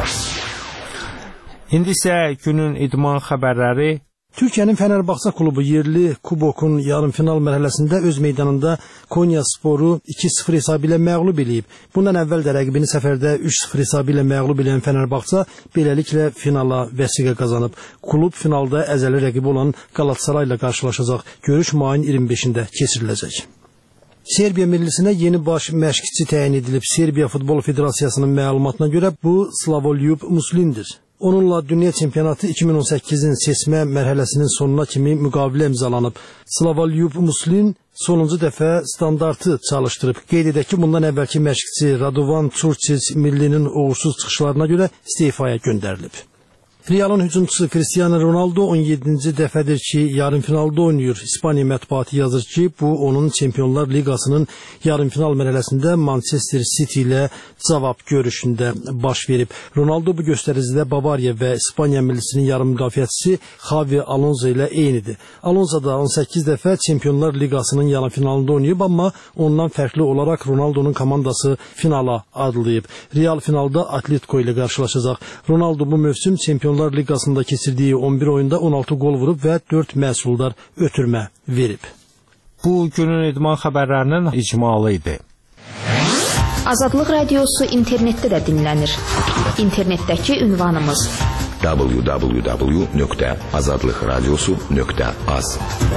İndi isə günün idman xəbərləri. Türkiyənin Fənərbağça klubu yerli kubokun yarımfinal mərhələsində öz meydanında Konya Sporu iki sıfır hesabı ilə məğlub eləyib. Bundan əvvəl də rəqibini səfərdə üç sıfır hesabı ilə məğlub eləyən Fənərbağça beləliklə finala vəsiqə qazanıb. Klub finalda əzəli rəqibi olan Galatasaray ilə qarşılaşacaq. Görüş mayın iyirmi beşində keçiriləcək. Serbiya millisinə yeni baş məşqçi təyin edilib. Serbiya Futbol Federasiyasının məlumatına görə bu Slavoljub Muslindir. Onunla dünya çempionatı iki min on səkkizin seçmə mərhələsinin sonuna kimi müqavilə imzalanıb. Slavoljub Muslin sonuncu dəfə standartı çalışdırıb. Qeyd edək ki, bundan əvvəlki məşqçi Radovan Çurçic millinin uğursuz çıxışlarına görə istefaya göndərilib. Real'ın hücumçusu Cristiano Ronaldo on yeddinci dəfədir ki, yarımfinalda oynayır. İspaniya mətbuatı yazır ki, bu onun Çempionlar Liqasının yarımfinal mərhələsində Manchester City ilə cavab görüşündə baş verib. Ronaldo bu göstəricidə Bavariya və İspaniya millisinin yarım müdafiəçisi Xavi Alonso ilə eynidir. Alonso da on səkkiz dəfə Çempionlar Liqasının yarımfinalında oynayıb, amma ondan fərqli olaraq Ronaldo'nun komandası finala adlayıb. Real finalda Atletico ilə qarşılaşacaq. Ronaldo bu mövsüm Çempionlar Liqasında keçirdiyi on bir oyunda on altı gol vurub və dörd məhsuldar ötürmə verib. Bu günün idman xəbərlərinin icmalı idi. Azadlıq Radiosu internetdə də dinlənir. İnternetdəki ünvanımız w w w nöqtə azadlıq radiosu nöqtə az.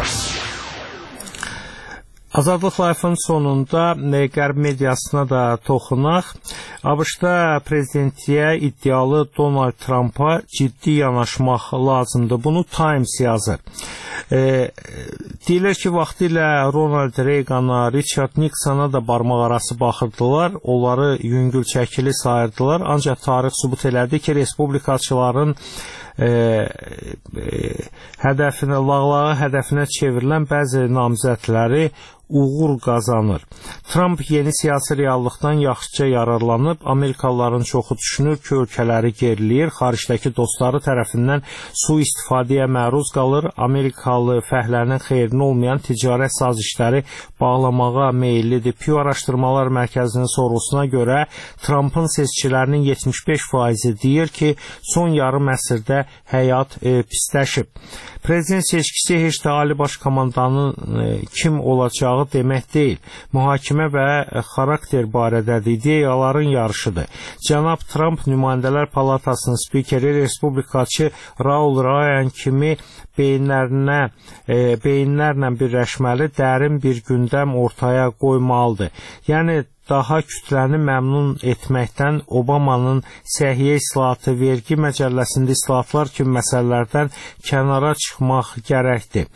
Azadlıq Life-ın sonunda qərb mediasına da toxunaq. ABŞ-da prezidentliyə iddialı Donald Trumpa ciddi yanaşmaq lazımdır. Bunu Times yazır. E, deyilir ki, vaxtilə Ronald Reagana, Richard Nixona da barmaq arası baxırdılar. Onları yüngül çəkili sayırdılar. Ancaq tarix sübut elədi ki, respublikaçıların e, e, hədəfinə, lağlağı hədəfinə çevrilən bəzi namizədləri uğur qazanır. Trump yeni siyasi reallıqdan yaxşıca yararlanıb. Amerikalıların çoxu düşünür ki, ölkələri geriləyir, xaricdəki dostları tərəfindən sui-istifadəyə məruz qalır. Amerikalı fəhlərinin xeyrinə olmayan ticarət sazişləri bağlamağa meyillidir. Pew Araşdırmalar Mərkəzinin sorğusuna görə Trumpın seçkilərinin yetmiş beş faizi deyir ki, son yarım əsrdə həyat e, pisləşib. Prezident seçkisi heç də Ali Baş Komandanın e, kim olacağı demək deyil. Mühakimə və xarakter barədədir, ideyaların yarışıdır. Cənab Trump Nümayəndələr Palatasının spikeri respublikaçı Raul Ryan kimi beyinlərinə, e, beyinlərlə birləşməli dərin bir gündəm ortaya qoymalıdır. Yəni daha kütləni məmnun etməkdən Obamanın səhiyyə islahatı, vergi məcəlləsində islahatlar kimi məsələlərdən kənara çıxmaq gərəkdir.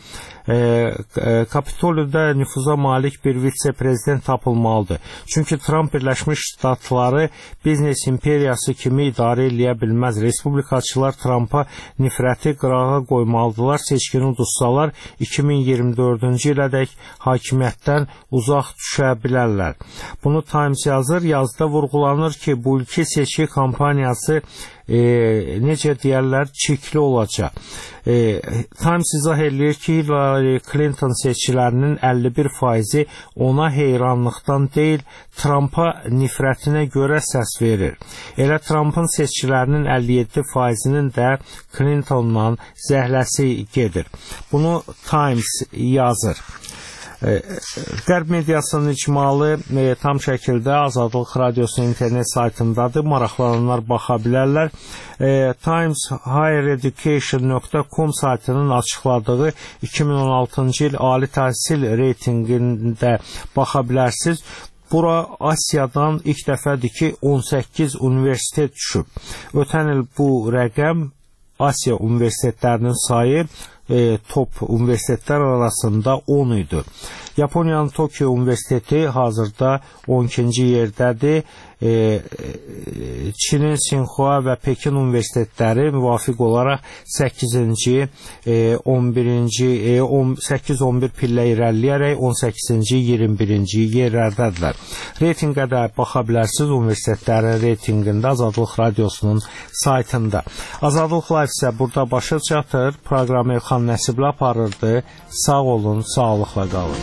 e, e, Kapitoliyada nüfuza malik bir vitse-prezident tapılmalıdır. Çünki Trump Birləşmiş Ştatları biznes imperiyası kimi idarə eləyə bilməz. Respublikaçılar Trumpa nifrəti qırağa qoymalıdırlar. Seçkini uduzsalar iki min iyirmi dördüncü ilədək hakimiyyətdən uzaq düşə bilərlər. Bunu Times yazır. Yazıda vurğulanır ki, bu ülke seçki kampaniyası e, necə deyərlər, çirkli olacaq. E, Times izah edir ki, Hillary Clinton seçkilərinin əlli bir faizi ona heyranlıqdan deyil, Trumpa nifrətinə görə səs verir. Elə Trumpın seçkilərinin əlli yeddi faizinin də Clintonla zəhləsi gedir. Bunu Times yazır. Qərb mediasının icmalı e, tam şəkildə Azadlıq Radiosunun internet saytındadır. Maraqlananlar baxa bilərlər. E, Times Higher Education nöqtə com saytının açıqladığı iki min on altıncı il ali təhsil reytinqində baxa bilərsiniz. Bura Asiyadan ilk dəfədir ki, on səkkiz universitet düşüb. Ötən il bu rəqəm Asiya universitetlərinin sayı E, top universitetlər arasında on idi. Yaponiyanın Tokyo Universiteti hazırda on ikinci yerdədir. E, e, Çinin Sinhua və Pekin universitetləri müvafiq olaraq səkkizinci, e, on birinci, e, səkkiz on bir pillə irəliləyərək on səkkizinci, iyirmi birinci yerlərdədirlər. Reytinqə də baxa bilərsiniz universitetlərin reytinqində Azadlıq Radiosunun saytında. Azadlıq Live isə burada başa çatır. Proqramı Elxan Nəsibli aparırdı. Sağ olun, sağlıqla qalın.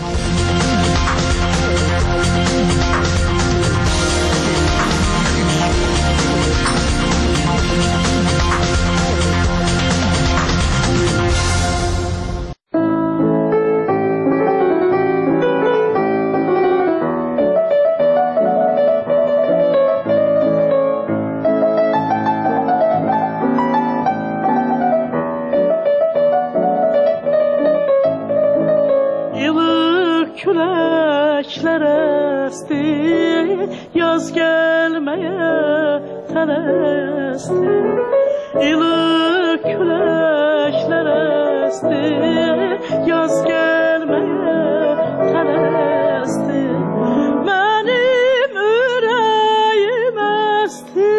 Yaz gelmeye tələsir, ilıq küləklər əsdi, yaz gelmeye tələsir. Mənim ürəyim əsdi,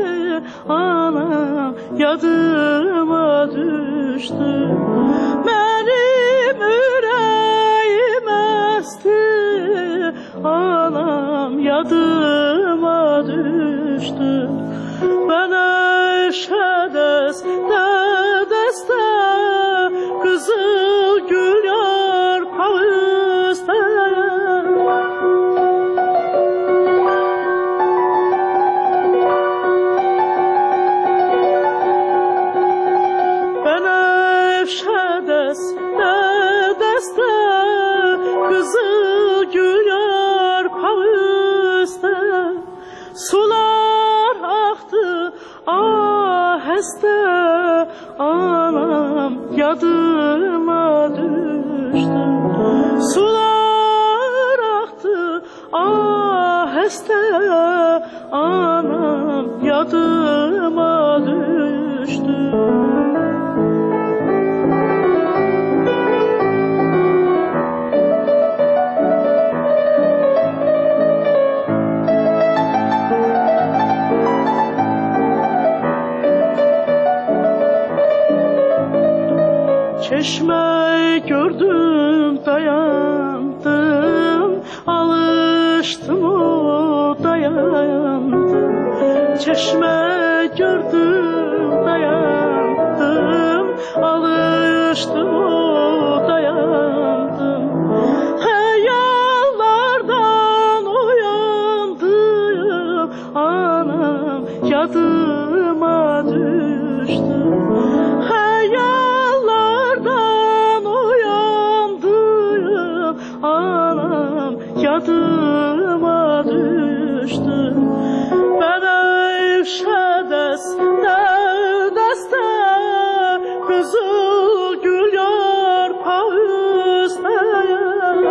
anam yadıma düşdü. Mənim ürəyim əsdi, anam yadıma düştü. Ben eşedeste deste kızıl gül yarpağı isteyen. Ben eşedeste deste kızıl gül sular aktı aheste, anam yadıma düştü. Sular aktı aheste, anam yadıma düştü. Çeşme gördüm dayandım, alıştım o dayandım. Çeşme gördüm dayandım, alıştım o dayandım. Hayallardan uyandım, anam yadıma düştü. Anam yadıma düştü. Ben evşedeste deste kızıl gül yarpağı isteyen.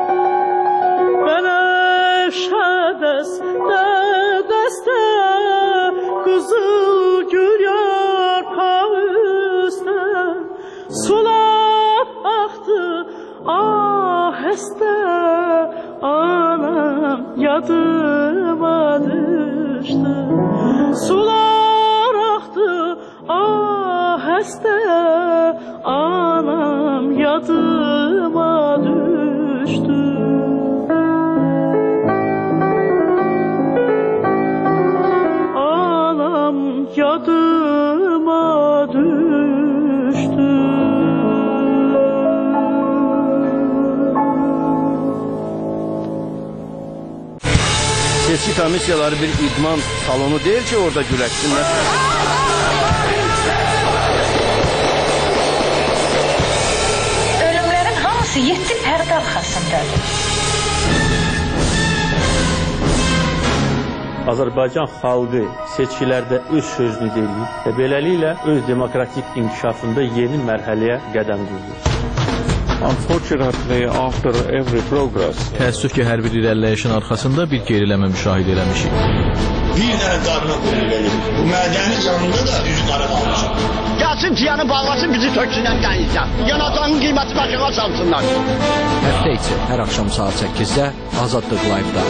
Ben evşedeste deste aheste anam yadıma düştü. Sular aktı aheste anam yadıma düştü. Anam yadıma düştü. Seçki komisyaları bir idman salonu değil ki orada güleşsinler. Ölümlerin hamısı yetti pərdə arxasındadır. Azərbaycan xalqı seçkilərdə öz sözünü deyir və beləliklə öz demokratik inkişafında yeni mərhələyə qədəm qoyur. Unfortunately, after every progress, təəssüf ki, hər bir irəliləyişin arxasında bir geriləmə müşahidə eləmişik. Bir dənə qarına qoyulur. Bu mədəni yanında da üzü qara qalmışam. Gəlsin tiyanı bağlasın, bizi töksünlər dənizdən. Yanacağın qiyməti başına salsınlar. Həftə içi hər axşam saat səkkizdə Azadlıq Live-da.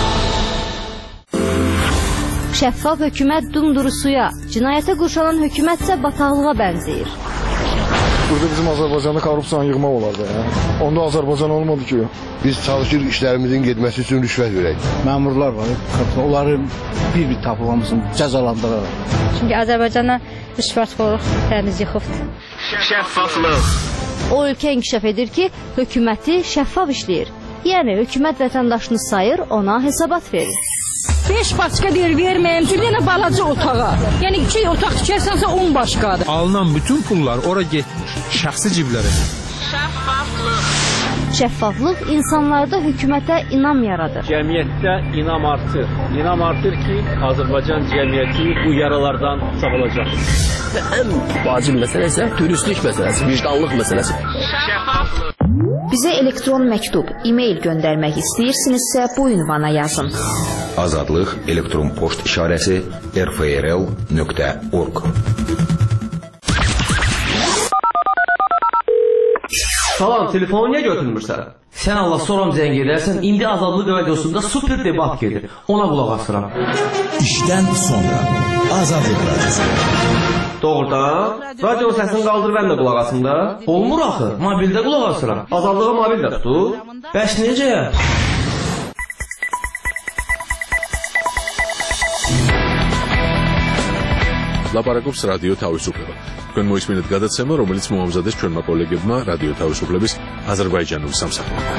Şəffaf hökumət dumdurusuya, cinayətə qurşanan hökumətsə bataqlığa bənzəyir. Burada bizim Azərbaycanda korrupsiyanı yığmaq olardı. Ya. Onda Azərbaycan olmadı ki. Biz çalışırıq işlərimizin getməsi üçün rüşvət verək. Məmurlar var, onları bir-bir tapılmasın, cəzalandıraraq. Çünki Azərbaycana rüşvətxorluq təmiz yıxıbdır. Şəffaflıq. O ölkə inkişaf edir ki, hökuməti şəffaf işləyir. Yəni, hökumət vətəndaşını sayır, ona hesabat verir. beş başqa bir verməyəm ki, yenə balaca otağa. Yəni iki otaq tikərsənsə on başqadır. Alınan bütün pullar ora getmir, şəxsi ciblərə. Şəffaflıq. Şəffaflıq insanlarda hökumətə inam yaradır. Cəmiyyətdə inam artır. İnam artır ki, Azərbaycan cəmiyyəti bu yaralardan sağalacaq. Və ən vacib məsələ isə dürüstlük məsələsi, vicdanlıq məsələsi. Şəffaflıq. Bizə elektron məktub, e-mail göndərmək istəyirsinizsə bu ünvana yazın. Azadlıq elektron poçt işarəsi r f r l nöqtə org. Salam, telefonu niyə götürmürsən? Sən Allah soram zəng edərsən, indi Azadlıq radiosunda super debat gedir. Ona qulaq asıram. İşdən sonra Azadlıq radiosu. Doğrudan, radio səsini qaldır, mən də qulaq asım da. Olmur axı, mobildə qulaq asıram. Azadlığı mobildə tutur. Bəs necə? ლაპარაკობს რადიო თავისუფლება. თქვენ მოისმინეთ გადაცემა, რომელიც მოამზადეს ჩვენმა კოლეგებმა რადიო თავისუფლების აზერბაიჯანულ სამსახურში.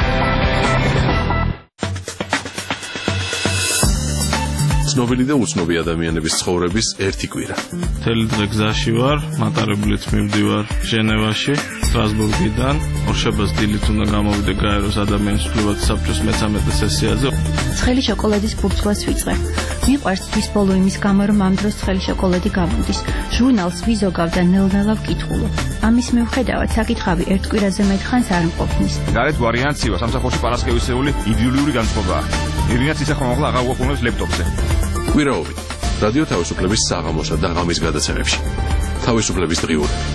ცნობილი და უცნობი ადამიანების ცხოვრების ერთი კვირა. მთელი დღე გზაში ვარ, მატარებლით მივდივარ ჟენევაში, სტრასბურგიდან. ორშაბათს დილით უნდა გამოვიდე გაეროს ადამიანის უფლებათა საბჭოს მეთორმეტე სესიაზე. ცხელი შოკოლადის ფურცლას ვიწყე. მიყვარს თვის ბოლო იმის გამო, რომ ამ დროს ცხელი შოკოლადი გამოდის. ჟურნალს ვიზოგავ და ნელ-ნელა ვკითხულობ. ამის მიუხედავად საკითხავი ერთ კვირაზე მეტხანს არ მყოფნის. გარეთ ვარიანციაა, სამსახურში პარასკევისეული იდეოლოგიური განწყობაა. ირინაც ისე ხომ აღარ უყურებს ლეპტოპზე. კვირაობით რადიო თავისუფლების საღამოსა და ღამის გადაცემებში. თავისუფლების დღიური.